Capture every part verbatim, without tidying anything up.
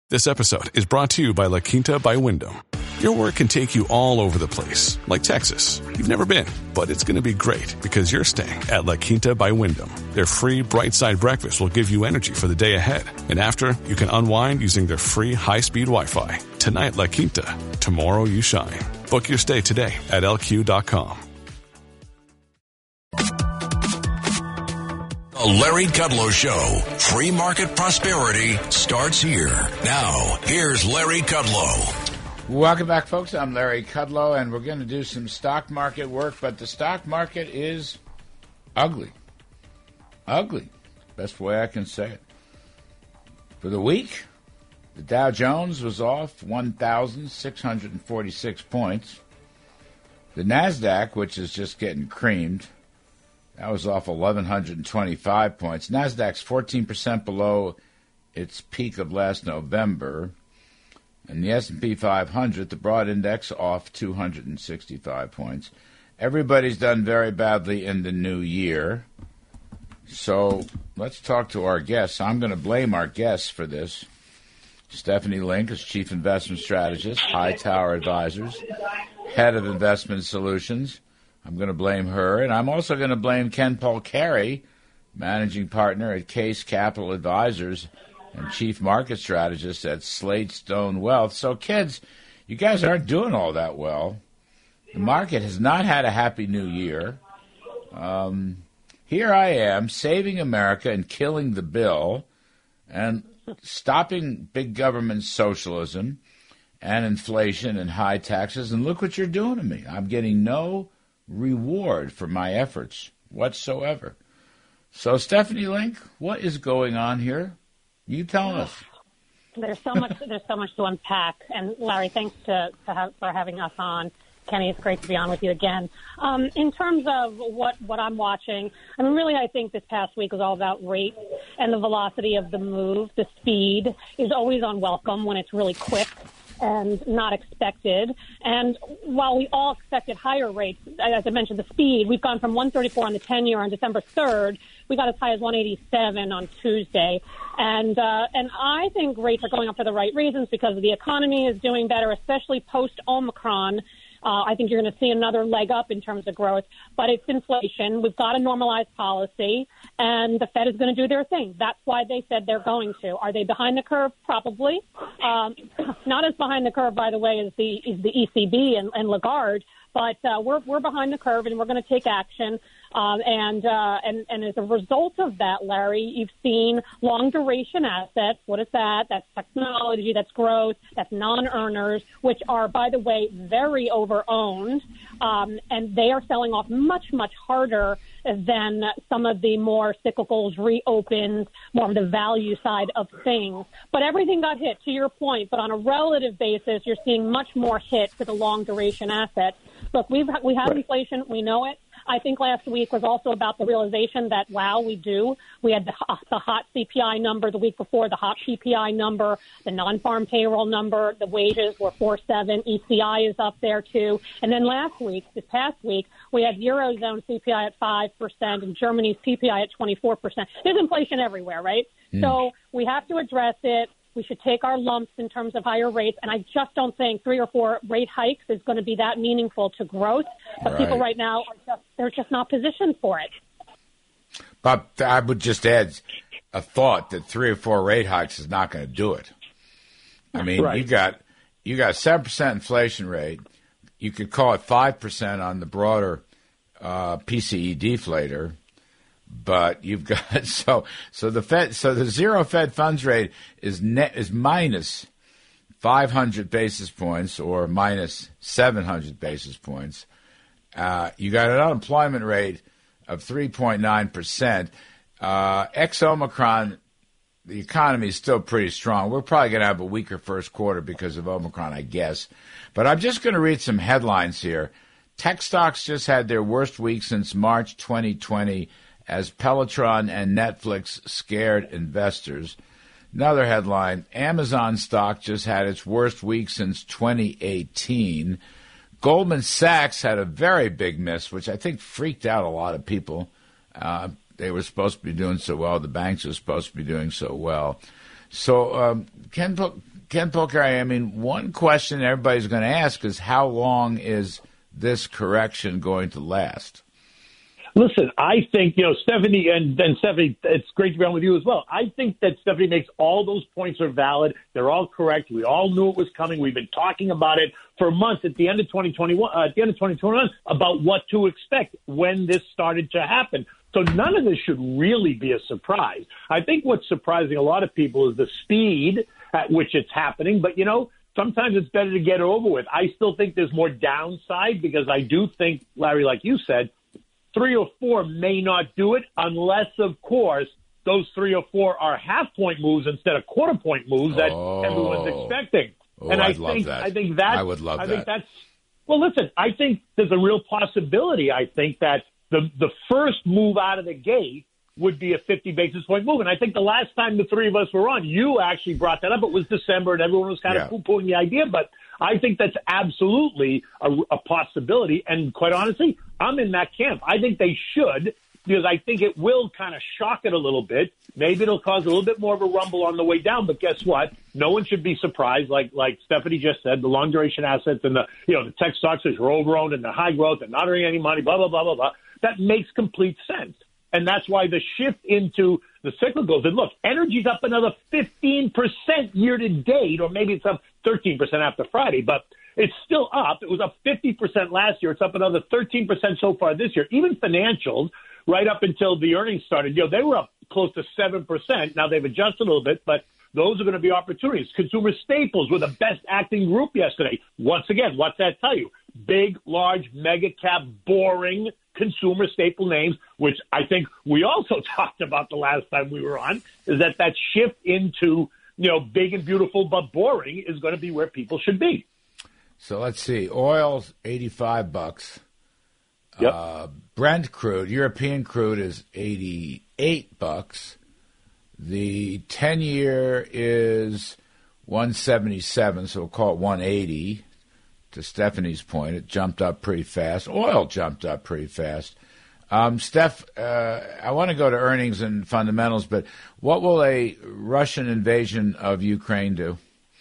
This episode is brought to you by La Quinta by Wyndham. Your work can take you all over the place, like Texas. You've never been, but it's going to be great because you're staying at La Quinta by Wyndham. Their free Bright Side breakfast will give you energy for the day ahead. And after, you can unwind using their free high-speed Wi-Fi. Tonight, La Quinta. Tomorrow, you shine. Book your stay today at L Q dot com. The Larry Kudlow Show. Free market prosperity starts here. Now, here's Larry Kudlow. Welcome back, folks. I'm Larry Kudlow, and we're going to do some stock market work, but the stock market is ugly. Ugly. Best way I can say it. For the week, the Dow Jones was off one thousand six hundred forty-six points. The NASDAQ, which is just getting creamed, that was off one thousand one hundred twenty-five points. NASDAQ's fourteen percent below its peak of last November. And the S and P five hundred, the broad index, off two hundred sixty-five points. Everybody's done very badly in the new year. So let's talk to our guests. I'm going to blame our guests for this. Stephanie Link is Chief Investment Strategist, Hightower Advisors, Head of Investment Solutions. I'm going to blame her. And I'm also going to blame Ken Polcari, Managing Partner at Case Capital Advisors and Chief Market Strategist at Slate Stone Wealth. So, kids, you guys aren't doing all that well. The market has not had a happy new year. Um, here I am, saving America and killing the bill and stopping big government socialism and inflation and high taxes. And look what you're doing to me. I'm getting no reward for my efforts whatsoever. So, Stephanie Link, what is going on here? You tell us. There's so much. There's so much to unpack. And Larry, thanks to, to have, for having us on. Kenny, it's great to be on with you again. Um, in terms of what, what I'm watching, I mean, really, I think this past week was all about rate and the velocity of the move. The speed is always unwelcome when it's really quick and not expected. And while we all expected higher rates, as I mentioned, the speed, we've gone from one thirty-four on the ten-year on December third. We got as high as one eighty-seven on Tuesday. And uh, and I think rates are going up for the right reasons because the economy is doing better, especially post-Omicron. Uh, I think you're going to see another leg up in terms of growth, but it's inflation. We've got a normalized policy, and the Fed is going to do their thing. That's why they said they're going to. Are they behind the curve? Probably. Um, not as behind the curve, by the way, as the, as the E C B and, and Lagarde, but uh, we're we're behind the curve, and we're going to take action. Um, and, uh, and and as a result of that, Larry, you've seen long-duration assets. What is that? That's technology, that's growth, that's non-earners, which are, by the way, very over-owned. Um, and they are selling off much, much harder than some of the more cyclicals, reopened, more of the value side of things. But everything got hit, to your point. But on a relative basis, you're seeing much more hit to the long-duration assets. Look, we've we have right. inflation. We know it. I think last week was also about the realization that, wow, we do. We had the, the hot C P I number the week before, the hot P P I number, the non-farm payroll number, the wages were four point seven, E C I is up there too. And then last week, this past week, we had Eurozone C P I at five percent and Germany's P P I at twenty-four percent. There's inflation everywhere, right? Mm. So we have to address it. We should take our lumps in terms of higher rates, and I just don't think three or four rate hikes is going to be that meaningful to growth. But right. people right now, are just they're just not positioned for it. But I would just add a thought that three or four rate hikes is not going to do it. I mean, right. you got you got seven percent inflation rate. You could call it five percent on the broader uh, P C E deflator. But you've got so so the Fed so the zero Fed funds rate is net is minus five hundred basis points or minus seven hundred basis points. Uh, you got an unemployment rate of three point nine percent. Uh, ex Omicron, the economy is still pretty strong. We're probably going to have a weaker first quarter because of Omicron, I guess. But I'm just going to read some headlines here. Tech stocks just had their worst week since March twenty twenty. As Peloton and Netflix scared investors. Another headline, Amazon stock just had its worst week since twenty eighteen. Goldman Sachs had a very big miss, which I think freaked out a lot of people. Uh, they were supposed to be doing so well. The banks were supposed to be doing so well. So, um, Ken, Ken Polcari, I mean, one question everybody's going to ask is how long is this correction going to last? Listen, I think, you know, Stephanie, and, and Stephanie, it's great to be on with you as well. I think that Stephanie makes all those points are valid. They're all correct. We all knew it was coming. We've been talking about it for months at the end of twenty twenty-one, uh, at the end of twenty twenty-one about what to expect when this started to happen. So none of this should really be a surprise. I think what's surprising a lot of people is the speed at which it's happening. But, you know, sometimes it's better to get it over with. I still think there's more downside because I do think, Larry, like you said, three or four may not do it unless, of course, those three or four are half-point moves instead of quarter-point moves that oh. everyone's expecting. Oh, and I I'd think, love that. I think that I would love I that. think that's well. Listen, I think there's a real possibility. I think that the the first move out of the gate would be a fifty basis point move. And I think the last time the three of us were on, you actually brought that up. It was December, and everyone was kind yeah. of poo-pooing the idea. But I think that's absolutely a, a possibility. And quite honestly, I'm in that camp. I think they should, because I think it will kind of shock it a little bit. Maybe it'll cause a little bit more of a rumble on the way down. But guess what? No one should be surprised. Like like Stephanie just said, the long duration assets and the you know the tech stocks are overowned and the high growth and not earning any money. Blah blah blah blah blah. That makes complete sense. And that's why the shift into the cyclicals. And look, energy's up another fifteen percent year to date, or maybe it's up thirteen percent after Friday, but it's still up. It was up fifty percent last year. It's up another thirteen percent so far this year. Even financials, right up until the earnings started, you know, they were up close to seven percent. Now they've adjusted a little bit, but those are going to be opportunities. Consumer staples were the best acting group yesterday. Once again, what's that tell you? Big, large, mega cap, boring consumer staple names, which I think we also talked about the last time we were on, is that that shift into, you know, big and beautiful but boring is going to be where people should be. So let's see. Oil's eighty-five bucks. Yep. Uh, Brent crude, European crude is eighty-eight bucks. The ten-year is one seventy-seven, so we'll call it one eighty. To Stephanie's point, it jumped up pretty fast. Oil jumped up pretty fast. Um, Steph, uh, I want to go to earnings and fundamentals, but what will a Russian invasion of Ukraine do?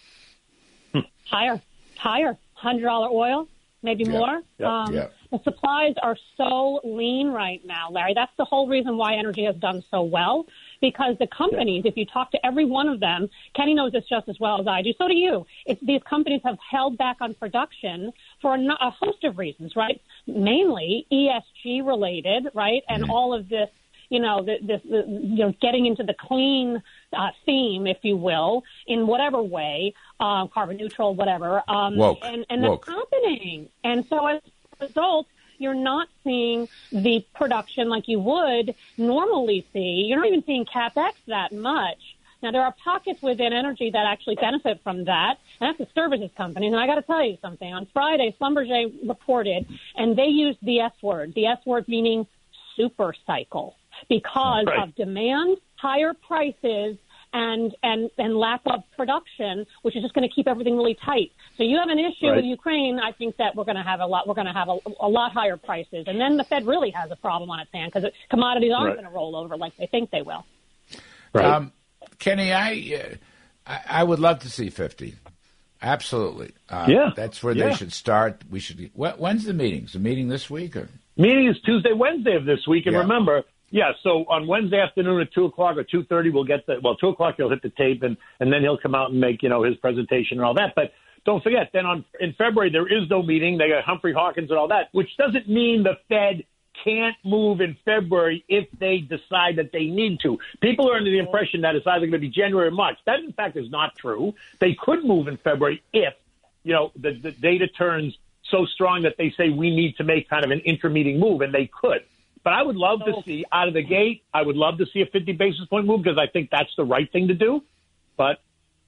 Higher, higher. one hundred dollars oil, maybe Yeah. more. Yep. Um, Yep. The supplies are so lean right now, Larry. That's the whole reason why energy has done so well, because the companies, if you talk to every one of them, Kenny knows this just as well as I do, so do you. It's, these companies have held back on production for a, a host of reasons, right? Mainly E S G related, right? And mm-hmm. all of this, you know, this, this, the, you know, getting into the clean uh, theme, if you will, in whatever way, uh, carbon neutral, whatever. Um, Woke. And, and Woke. that's happening. And so as a result, you're not seeing the production like you would normally see. You're not even seeing CapEx that much. Now, there are pockets within energy that actually benefit from that, and that's the services companies. And I got to tell you something. On Friday, Schlumberger reported, and they used the S word, the S word meaning super cycle, because right. of demand, higher prices, and and and lack of production, which is just going to keep everything really tight. So you have an issue right. with Ukraine. I think that we're going to have a lot. We're going to have a, a lot higher prices, and then the Fed really has a problem on its hand because commodities aren't right. going to roll over like they think they will. Right. Um, Kenny, I, uh, I I would love to see fifty. Absolutely. Uh, yeah, that's where yeah. they should start. We should. When's the meeting? Is the meeting this week or? Meeting is Tuesday, Wednesday of this week, and yeah. remember. Yeah, so on Wednesday afternoon at two o'clock or two thirty, we'll get the, well, two o'clock he'll hit the tape, and, and then he'll come out and make, you know, his presentation and all that. But don't forget, then on in February, there is no meeting. They got Humphrey Hawkins and all that, which doesn't mean the Fed can't move in February if they decide that they need to. People are under the impression that it's either going to be January or March. That, in fact, is not true. They could move in February if, you know, the, the data turns so strong that they say we need to make kind of an intermeeting move, and they could. But I would love to see out of the gate, I would love to see a fifty basis point move because I think that's the right thing to do. But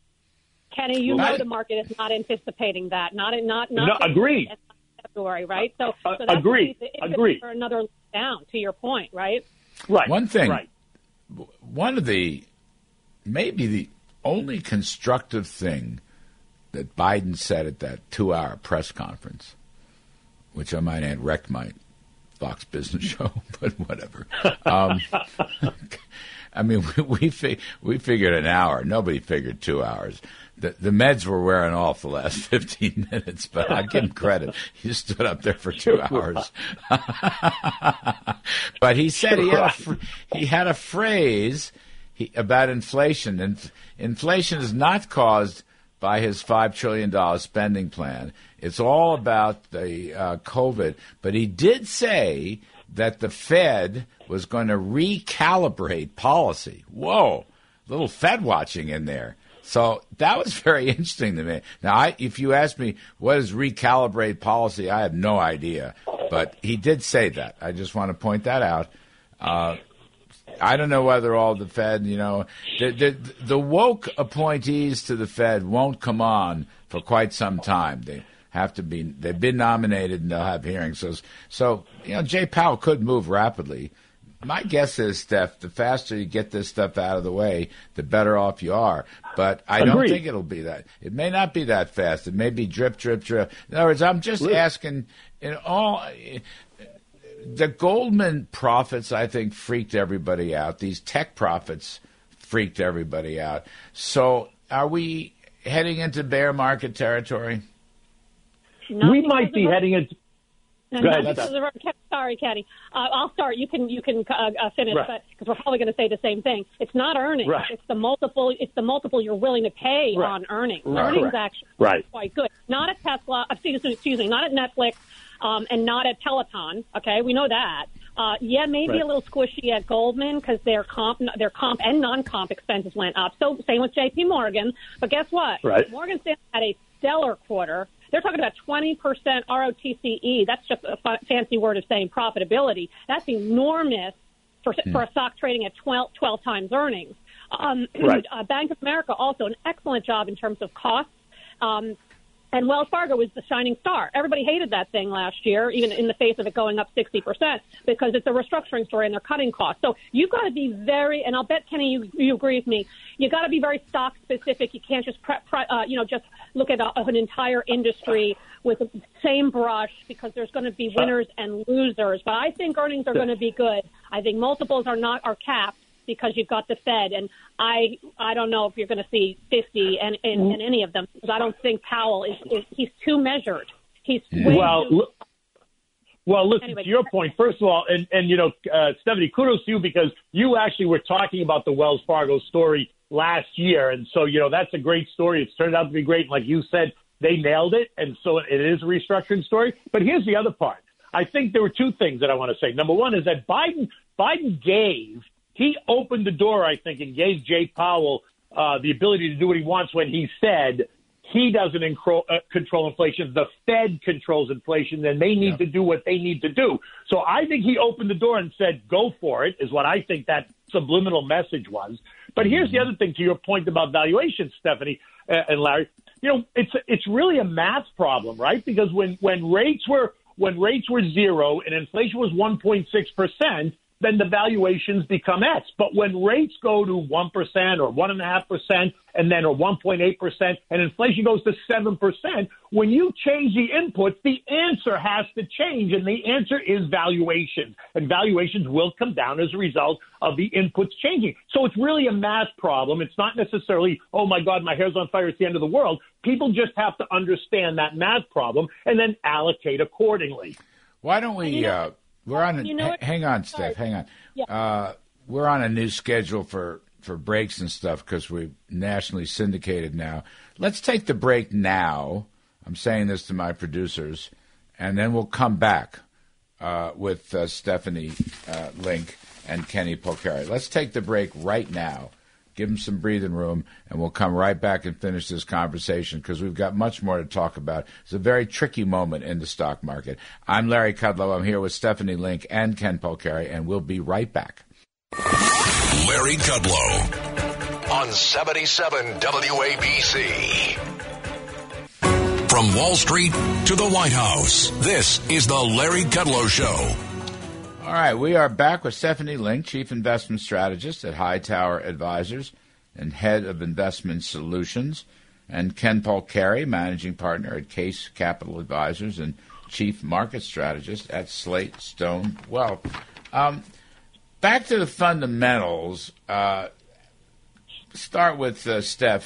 Kenny, you I, know the market is not anticipating that. Not not not. No, agreed. February, right? So, uh, so that's agreed. It's agreed. For another down, to your point, right? Right. One thing. Right. One of the maybe the only constructive thing that Biden said at that two-hour press conference, which I might add wrecked my Fox Business show, but whatever. Um, I mean, we we, fi- we figured an hour. Nobody figured two hours. The, the meds were wearing off the last fifteen minutes, but I give him credit. He stood up there for two hours. But he said he had a, he had a phrase he, about inflation. And inflation is not caused by his five trillion dollars spending plan. It's all about the uh, COVID. But he did say that the Fed was going to recalibrate policy. Whoa, little Fed watching in there. So that was very interesting to me. Now, I, if you ask me what is recalibrate policy, I have no idea. But he did say that. I just want to point that out. Uh, I don't know whether all the Fed, you know, the, the, the woke appointees to the Fed won't come on for quite some time. They have to be, they've been nominated and they'll have hearings. So, so you know, Jay Powell could move rapidly. My guess is, Steph, the faster you get this stuff out of the way, the better off you are. But I Agreed. don't think it'll be that. It may not be that fast. It may be drip, drip, drip. In other words, I'm just asking, in all, the Goldman profits, I think, freaked everybody out. These tech profits freaked everybody out. So are we heading into bear market territory? Not We might be of- heading into. No, Go ahead, not because Steph. of- Sorry, Caddy. Uh, I'll start. You can you can uh, uh, finish, Right. but because we're probably going to say the same thing. It's not earnings. Right. It's the multiple. It's the multiple you're willing to pay Right. on earnings. Right. Earnings Correct. actually Right. quite good. Not at Tesla. Excuse me. Excuse me. Not at Netflix. Um, and not at Peloton. Okay, we know that. Uh, yeah, maybe Right. a little squishy at Goldman because their comp, their comp and non-comp expenses went up. So same with J P Morgan. But guess what? Right. Morgan Stanley had a stellar quarter. They're talking about twenty percent R O T C E. That's just a f- fancy word of saying profitability. That's enormous for, Hmm. for a stock trading at twelve, twelve times earnings. Um, Right. uh, Bank of America also an excellent job in terms of costs. Um, and Wells Fargo was the shining star. Everybody hated that thing last year, even in the face of it going up sixty percent, because it's a restructuring story and they're cutting costs. So you've got to be very, and I'll bet, Kenny, you, you agree with me, you got to be very stock specific. You can't just, pre, pre, uh, you know, just look at a, an entire industry with the same brush because there's going to be winners and losers. But I think earnings are going to be good. I think multiples are not are capped because you've got the Fed, and I I don't know if you're going to see fifty and in, in, in any of them because I don't think Powell is, is he's too measured. He's way Well, too. look, well, listen, Anyway. to your point, first of all, and, and you know, uh, Stephanie, kudos to you because you actually were talking about the Wells Fargo story last year. And so, you know, that's a great story. It's turned out to be great. Like you said, they nailed it. And so it is a restructuring story. But here's the other part. I think there were two things that I want to say. Number one is that Biden, Biden gave, he opened the door, I think, and gave Jay Powell uh, the ability to do what he wants when he said he doesn't incro- uh, control inflation. The Fed controls inflation, and they need Yeah. to do what they need to do. So I think he opened the door and said, go for it, is what I think that subliminal message was. But here's the other thing to your point about valuation, Stephanie uh, and Larry. You know, it's it's really a math problem, right? Because when, when rates were when rates were zero and inflation was one point six percent, then the valuations become X. But when rates go to one percent or one point five percent and then or one point eight percent and inflation goes to seven percent, when you change the inputs, the answer has to change, and the answer is valuation. And valuations will come down as a result of the inputs changing. So it's really a math problem. It's not necessarily, oh, my God, my hair's on fire, it's the end of the world. People just have to understand that math problem and then allocate accordingly. Why don't we? You know- Uh, we're on. A, You know ha- what? hang on, Sorry. Steph. Hang on. Yeah. Uh, we're on a new schedule for for breaks and stuff because we're nationally syndicated now. Let's take the break now. I'm saying this to my producers, and then we'll come back uh, with uh, Stephanie uh, Link and Kenny Polcari. Let's take the break right now. Give them some breathing room, and we'll come right back and finish this conversation because we've got much more to talk about. It's a very tricky moment in the stock market. I'm Larry Kudlow. I'm here with Stephanie Link and Ken Polcari, and we'll be right back. Larry Kudlow on seventy-seven W A B C. From Wall Street to the White House, this is the Larry Kudlow Show. All right, we are back with Stephanie Link, Chief Investment Strategist at Hightower Advisors and Head of Investment Solutions, and Ken Polcari, Managing Partner at Case Capital Advisors and Chief Market Strategist at Slate Stone Wealth. Um, back to the fundamentals. Uh, start with uh, Steph.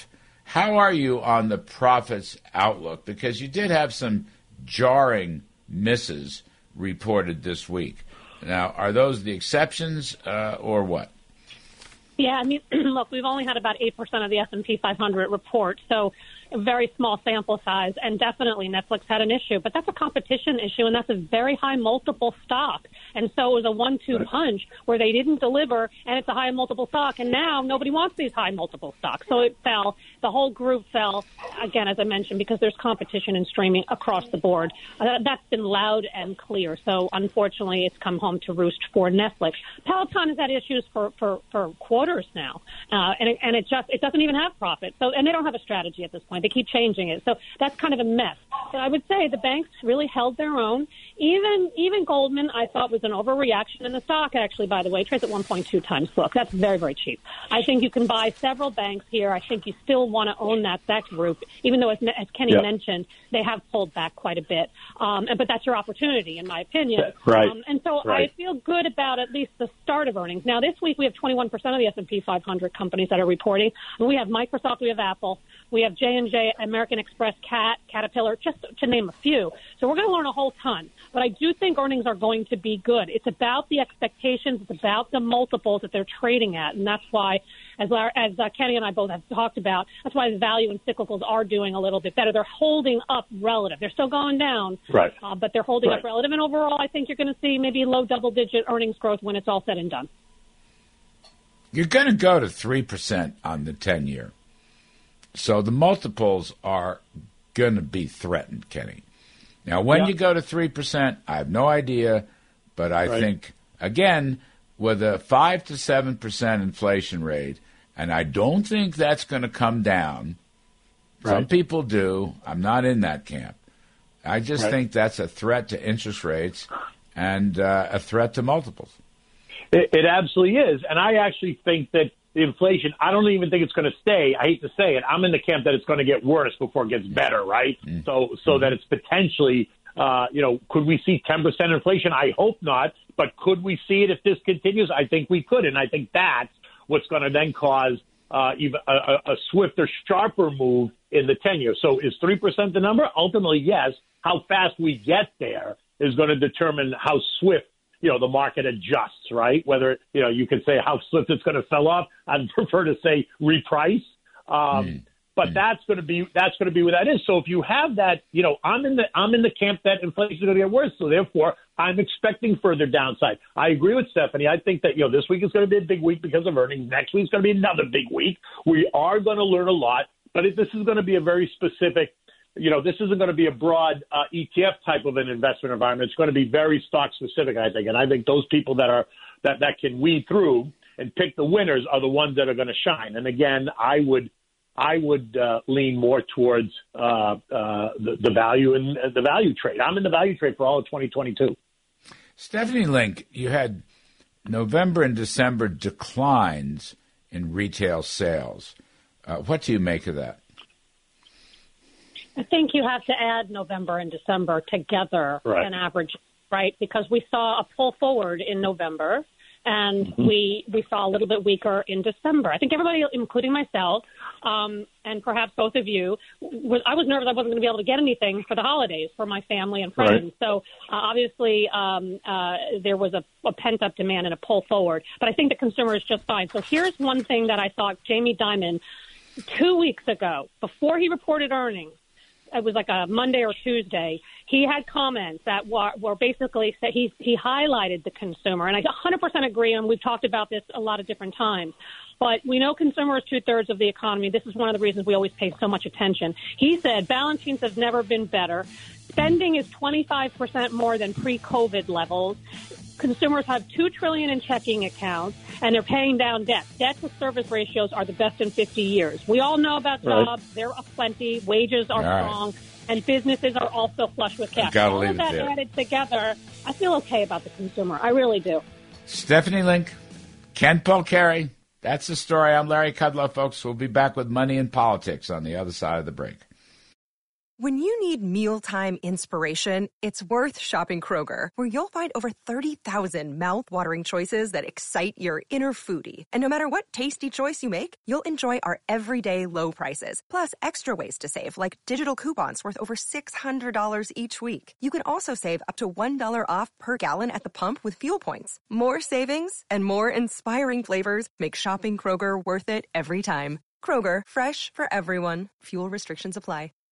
How are you on the profits outlook? Because you did have some jarring misses reported this week. Now, are those the exceptions uh, or what? Yeah, I mean, look, we've only had about eight percent of the S and P five hundred report, so a very small sample size, and definitely Netflix had an issue. But that's a competition issue, and that's a very high multiple stock. And so it was a one two punch where they didn't deliver, and it's a high multiple stock, and now nobody wants these high multiple stocks. So it fell. The whole group fell, again, as I mentioned, because there's competition in streaming across the board. Uh, that's been loud and clear. So unfortunately, it's come home to roost for Netflix. Peloton has had issues for, for, for quarters now, uh, and, it, and it just it doesn't even have profit. So and they don't have a strategy at this point. They keep changing it. So that's kind of a mess. But I would say the banks really held their own. Even even Goldman, I thought, was an overreaction in the stock, actually, by the way. Trades at one point two times book. That's very, very cheap. I think you can buy several banks here. I think you still want to own that that group, even though, as, as Kenny yep. mentioned, they have pulled back quite a bit. Um, but that's your opportunity, in my opinion. Right. Um, and so right. I feel good about at least the start of earnings. Now, this week we have twenty-one percent of the S and P five hundred companies that are reporting. We have Microsoft, we have Apple, we have J and J, American Express, Cat, Caterpillar, just to name a few. So we're going to learn a whole ton. But I do think earnings are going to be good. It's about the expectations. It's about the multiples that they're trading at. And that's why, as Larry, as uh, Kenny and I both have talked about, that's why the value and cyclicals are doing a little bit better. They're holding up relative. They're still going down, right. uh, but they're holding right. up relative. And overall, I think you're going to see maybe low double-digit earnings growth when it's all said and done. You're going to go to three percent on the ten-year. So the multiples are going to be threatened, Kenny. Now, when yeah. you go to three percent, I have no idea, but I right. think, again, with a five to seven percent inflation rate, and I don't think that's going to come down. Right. Some people do. I'm not in that camp. I just right. think that's a threat to interest rates and uh, a threat to multiples. It, it absolutely is. And I actually think that the inflation, I don't even think it's going to stay. I hate to say it. I'm in the camp that it's going to get worse before it gets better, right? Mm. So so mm. that it's potentially, uh, you know, could we see ten percent inflation? I hope not. But could we see it if this continues? I think we could. And I think that's what's going to then cause uh, even a, a, a swifter, sharper move in the ten-year. So is three percent the number? Ultimately, yes. How fast we get there is going to determine how swift, you know, the market adjusts, right? Whether, you know, you could say how swift it's going to sell off. I'd prefer to say reprice. Um, mm. But mm. that's going to be that's going to be what that is. So if you have that, you know, I'm in the I'm in the camp that inflation is going to get worse. So therefore, I'm expecting further downside. I agree with Stephanie. I think that, you know, this week is going to be a big week because of earnings. Next week is going to be another big week. We are going to learn a lot, but it, this is going to be a very specific. You know, this isn't going to be a broad uh, E T F type of an investment environment. It's going to be very stock specific, I think. And I think those people that are that, that can weed through and pick the winners are the ones that are going to shine. And again, I would I would uh, lean more towards uh, uh, the, the value and uh, the value trade. I'm in the value trade for all of twenty twenty-two. Stephanie Link, you had November and December declines in retail sales. Uh, what do you make of that? I think you have to add November and December together right. an average, right? Because we saw a pull forward in November, and mm-hmm. we we saw a little bit weaker in December. I think everybody, including myself, um, and perhaps both of you, was, I was nervous I wasn't going to be able to get anything for the holidays for my family and friends. Right. So uh, obviously um, uh, there was a, a pent-up demand and a pull forward. But I think the consumer is just fine. So here's one thing that I thought Jamie Dimon, two weeks ago, before he reported earnings, it was like a Monday or Tuesday, he had comments that were, were basically, he, he highlighted the consumer. And I one hundred percent agree, and we've talked about this a lot of different times. But we know consumer is two-thirds of the economy. This is one of the reasons we always pay so much attention. He said balance sheets have never been better. Spending is twenty-five percent more than pre-COVID levels. Consumers have two trillion dollars in checking accounts, and they're paying down debt. Debt to service ratios are the best in fifty years. We all know about jobs. Right. They're aplenty. Wages are all strong. Right. And businesses are also flush with cash. All of that there. added together, I feel okay about the consumer. I really do. Stephanie Link, Ken Polcari. That's the story. I'm Larry Kudlow, folks. We'll be back with Money and Politics on the other side of the break. When you need mealtime inspiration, it's worth shopping Kroger, where you'll find over thirty thousand mouth-watering choices that excite your inner foodie. And no matter what tasty choice you make, you'll enjoy our everyday low prices, plus extra ways to save, like digital coupons worth over six hundred dollars each week. You can also save up to one dollar off per gallon at the pump with fuel points. More savings and more inspiring flavors make shopping Kroger worth it every time. Kroger, fresh for everyone. Fuel restrictions apply.